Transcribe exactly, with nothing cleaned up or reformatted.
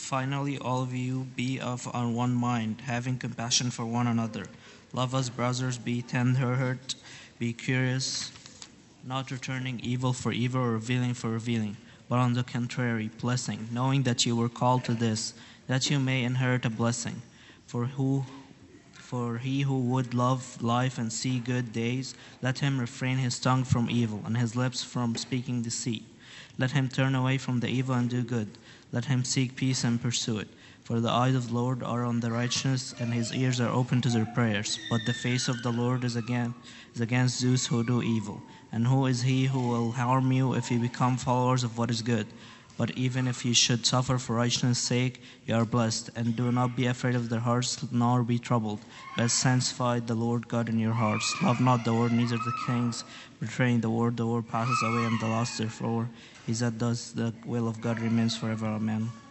Finally, all of you be of on one mind, having compassion for one another. Love as brothers, be tender-hearted, be curious, not returning evil for evil or revealing for revealing, but on the contrary, blessing, knowing that you were called to this, that you may inherit a blessing. For who for he who would love life and see good days, let him refrain his tongue from evil and his lips from speaking deceit. Let him turn away from the evil and do good. Let him seek peace and pursue it. For the eyes of the Lord are on the righteous, and his ears are open to their prayers. But the face of the Lord is against, is against those who do evil. And who is he who will harm you if you become followers of what is good? But even if you should suffer for righteousness' sake, you are blessed. And do not be afraid of their hearts, nor be troubled, but sanctify the Lord God in your hearts. Love not the world, neither the things betraying the word. The word passes away, and the last therefore, he that does the will of God remains forever. Amen.